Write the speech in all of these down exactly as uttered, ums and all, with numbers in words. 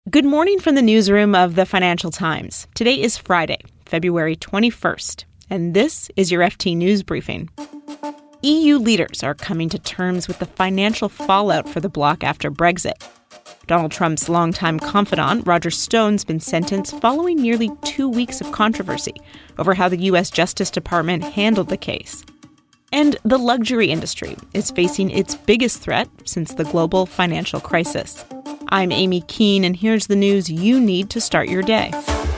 Good morning from the newsroom of the Financial Times. Today is Friday, February twenty-first, and this is your F T News Briefing. E U leaders are coming to terms with the financial fallout for the bloc after Brexit. Donald Trump's longtime confidant, Roger Stone's been sentenced following nearly two weeks of controversy over how the U S Justice Department handled the case. And the luxury industry is facing its biggest threat since the global financial crisis. I'm Amy Keene, and here's the news you need to start your day.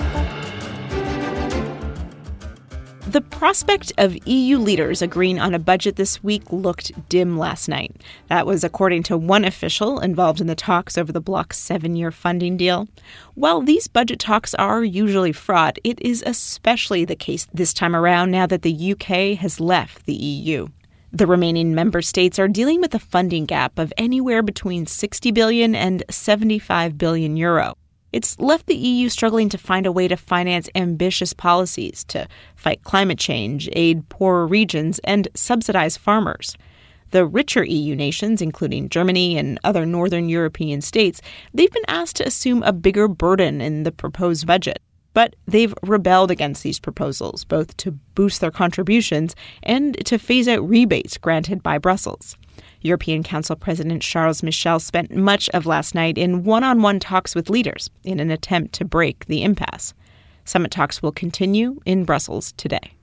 The prospect of E U leaders agreeing on a budget this week looked dim last night. That was according to one official involved in the talks over the bloc's seven-year funding deal. While these budget talks are usually fraught, it is especially the case this time around now that the U K has left the E U. The remaining member states are dealing with a funding gap of anywhere between sixty billion and seventy-five billion euro. It's left the E U struggling to find a way to finance ambitious policies to fight climate change, aid poorer regions, and subsidize farmers. The richer E U nations, including Germany and other northern European states, they've been asked to assume a bigger burden in the proposed budget. But they've rebelled against these proposals, both to boost their contributions and to phase out rebates granted by Brussels. European Council President Charles Michel spent much of last night in one-on-one talks with leaders in an attempt to break the impasse. Summit talks will continue in Brussels today.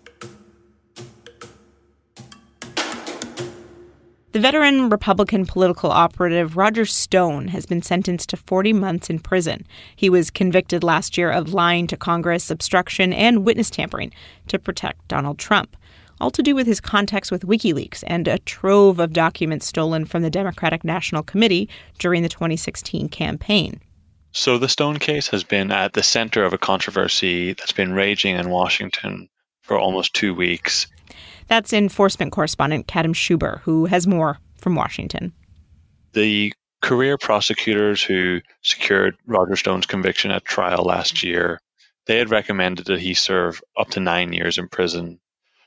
The veteran Republican political operative Roger Stone has been sentenced to forty months in prison. He was convicted last year of lying to Congress, obstruction, and witness tampering to protect Donald Trump, all to do with his contacts with WikiLeaks and a trove of documents stolen from the Democratic National Committee during the twenty sixteen campaign. So the Stone case has been at the center of a controversy that's been raging in Washington for almost two weeks. That's enforcement correspondent Kadhim Shubber, who has more from Washington. The career prosecutors who secured Roger Stone's conviction at trial last year, they had recommended that he serve up to nine years in prison.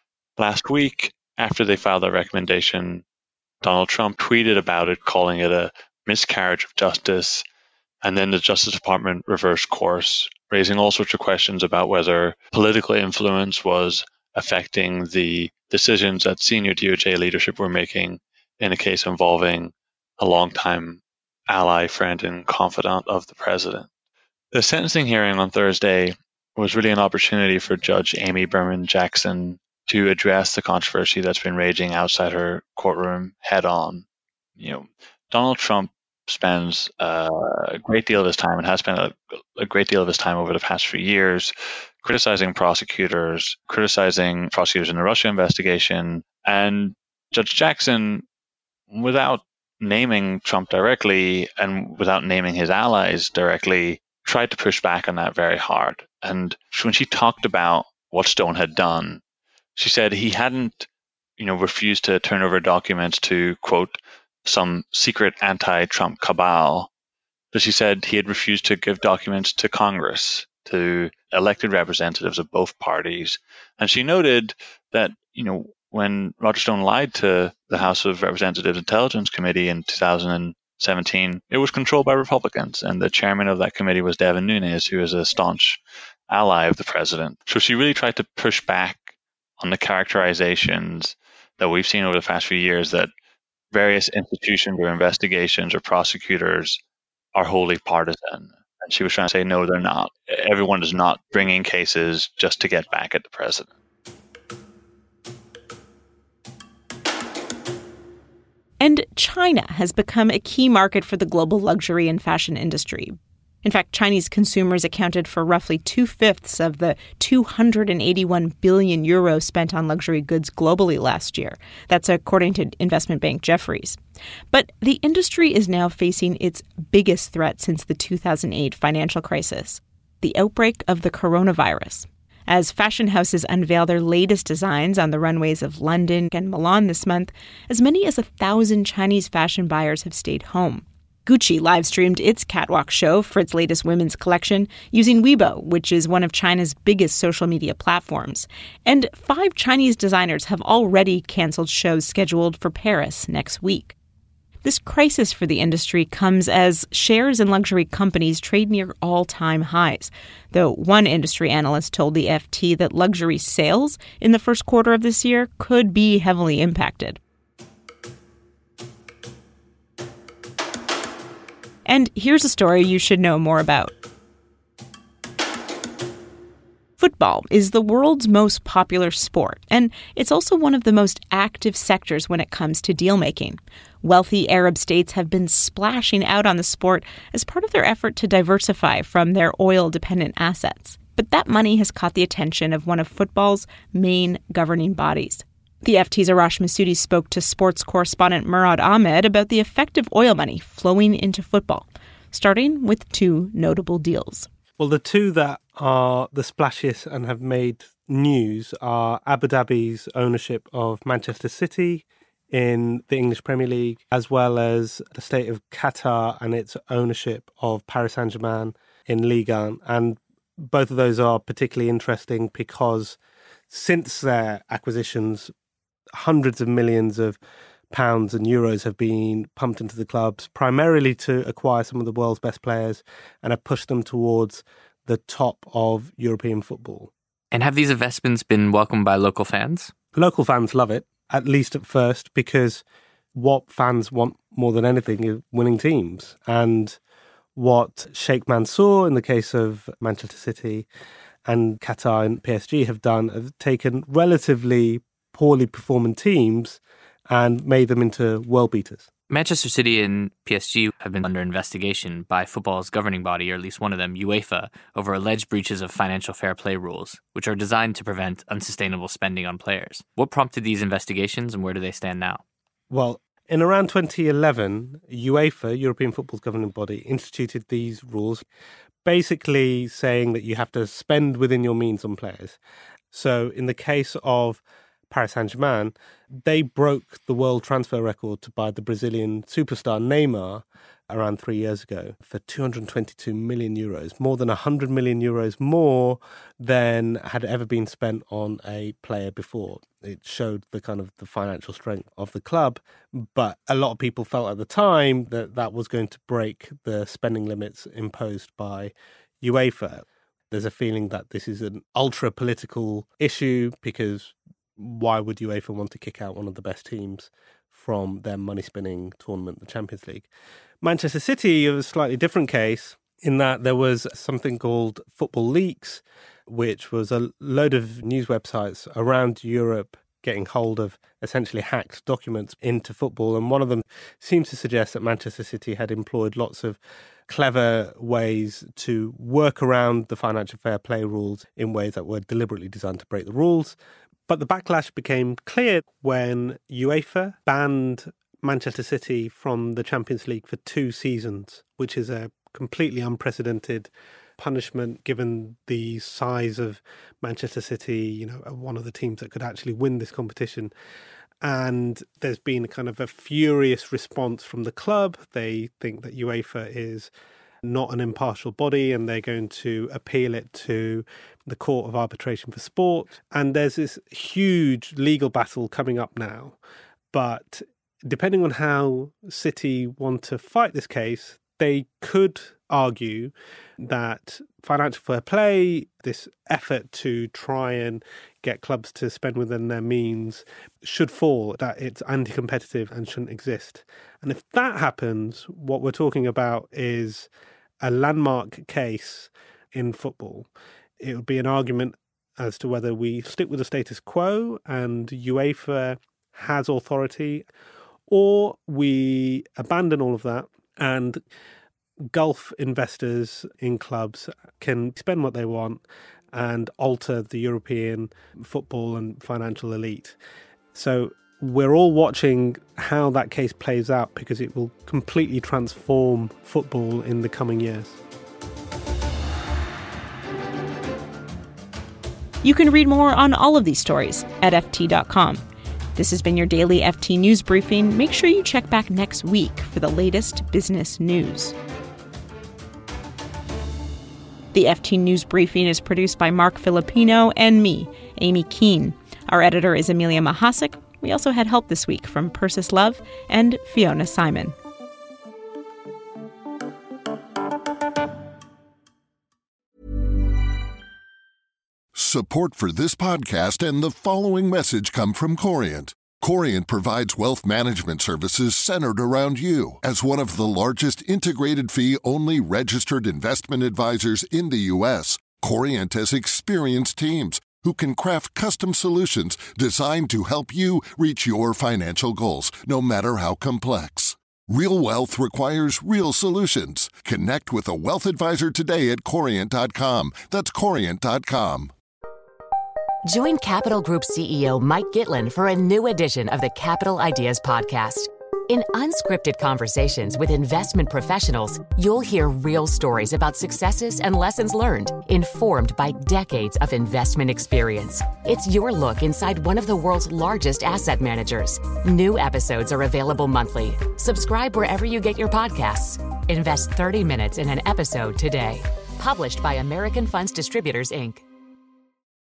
Last week, after they filed that recommendation, Donald Trump tweeted about it, calling it a miscarriage of justice. And then the Justice Department reversed course, raising all sorts of questions about whether political influence was affecting the decisions that senior D O J leadership were making in a case involving a longtime ally, friend, and confidant of the president. The sentencing hearing on Thursday was really an opportunity for Judge Amy Berman Jackson to address the controversy that's been raging outside her courtroom head on. You know, Donald Trump spends uh, a great deal of his time and has spent a, a great deal of his time over the past few years criticizing prosecutors, criticizing prosecutors in the Russia investigation. And Judge Jackson, without naming Trump directly and without naming his allies directly, tried to push back on that very hard. And when she talked about what Stone had done, she said he hadn't, you know, refused to turn over documents to, quote, some secret anti-Trump cabal, but she said he had refused to give documents to Congress, to elected representatives of both parties. And she noted that, you know, when Roger Stone lied to the House of Representatives Intelligence Committee in two thousand seventeen, it was controlled by Republicans, and the chairman of that committee was Devin Nunes, who is a staunch ally of the president. So she really tried to push back on the characterizations that we've seen over the past few years that various institutions or investigations or prosecutors are wholly partisan. And she was trying to say, no, they're not. Everyone is not bringing cases just to get back at the president. And China has become a key market for the global luxury and fashion industry. In fact, Chinese consumers accounted for roughly two-fifths of the two hundred eighty-one billion euros spent on luxury goods globally last year. That's according to investment bank Jefferies. But the industry is now facing its biggest threat since the two thousand eight financial crisis, the outbreak of the coronavirus. As fashion houses unveil their latest designs on the runways of London and Milan this month, as many as a thousand Chinese fashion buyers have stayed home. Gucci live-streamed its catwalk show for its latest women's collection using Weibo, which is one of China's biggest social media platforms. And five Chinese designers have already canceled shows scheduled for Paris next week. This crisis for the industry comes as shares in luxury companies trade near all-time highs, though one industry analyst told the F T that luxury sales in the first quarter of this year could be heavily impacted. And here's a story you should know more about. Football is the world's most popular sport, and it's also one of the most active sectors when it comes to deal-making. Wealthy Arab states have been splashing out on the sport as part of their effort to diversify from their oil-dependent assets. But that money has caught the attention of one of football's main governing bodies. The F T's Arash Massoudi spoke to sports correspondent Murad Ahmed about the effect of oil money flowing into football, starting with two notable deals. Well, the two that are the splashiest and have made news are Abu Dhabi's ownership of Manchester City in the English Premier League, as well as the state of Qatar and its ownership of Paris Saint-Germain in Ligue one. And both of those are particularly interesting because since their acquisitions, hundreds of millions of pounds and euros have been pumped into the clubs, primarily to acquire some of the world's best players and have pushed them towards the top of European football. And have these investments been welcomed by local fans? Local fans love it, at least at first, because what fans want more than anything is winning teams. And what Sheikh Mansour, in the case of Manchester City, and Qatar and P S G have done, have taken relatively poorly performing teams and made them into world beaters. Manchester City and P S G have been under investigation by football's governing body, or at least one of them, UEFA, over alleged breaches of financial fair play rules, which are designed to prevent unsustainable spending on players. What prompted these investigations and where do they stand now? Well, in around twenty eleven, UEFA, European football's governing body, instituted these rules, basically saying that you have to spend within your means on players. So in the case of Paris Saint-Germain, they broke the world transfer record to buy the Brazilian superstar Neymar around three years ago for two hundred twenty-two million euros, more than one hundred million euros more than had ever been spent on a player before. It showed the kind of the financial strength of the club, but a lot of people felt at the time that that was going to break the spending limits imposed by UEFA. There's a feeling that this is an ultra-political issue because why would UEFA want to kick out one of the best teams from their money-spinning tournament, the Champions League? Manchester City was a slightly different case in that there was something called Football Leaks, which was a load of news websites around Europe getting hold of essentially hacked documents into football. And one of them seems to suggest that Manchester City had employed lots of clever ways to work around the financial fair play rules in ways that were deliberately designed to break the rules. But the backlash became clear when UEFA banned Manchester City from the Champions League for two seasons, which is a completely unprecedented punishment given the size of Manchester City, you know, one of the teams that could actually win this competition. And there's been a kind of a furious response from the club. They think that UEFA is not an impartial body and they're going to appeal it to the Court of Arbitration for Sport. And there's this huge legal battle coming up now. But depending on how City want to fight this case, they could argue that financial fair play, this effort to try and get clubs to spend within their means, should fall, that it's anti-competitive and shouldn't exist. And if that happens, what we're talking about is a landmark case in football. It would be an argument as to whether we stick with the status quo and UEFA has authority, or we abandon all of that and Gulf investors in clubs can spend what they want and alter the European football and financial elite. So we're all watching how that case plays out because it will completely transform football in the coming years. You can read more on all of these stories at F T dot com. This has been your daily F T News Briefing. Make sure you check back next week for the latest business news. The F T News Briefing is produced by Mark Filipino and me, Amy Keene. Our editor is Amelia Mahasik. We also had help this week from Persis Love and Fiona Simon. Support for this podcast and the following message come from Corient. Corient provides wealth management services centered around you. As one of the largest integrated fee-only registered investment advisors in the U S, Corient has experienced teams who can craft custom solutions designed to help you reach your financial goals, no matter how complex. Real wealth requires real solutions. Connect with a wealth advisor today at corient dot com. That's corient dot com. Join Capital Group C E O Mike Gitlin for a new edition of the Capital Ideas Podcast. In unscripted conversations with investment professionals, you'll hear real stories about successes and lessons learned, informed by decades of investment experience. It's your look inside one of the world's largest asset managers. New episodes are available monthly. Subscribe wherever you get your podcasts. Invest thirty minutes in an episode today. Published by American Funds Distributors, Incorporated.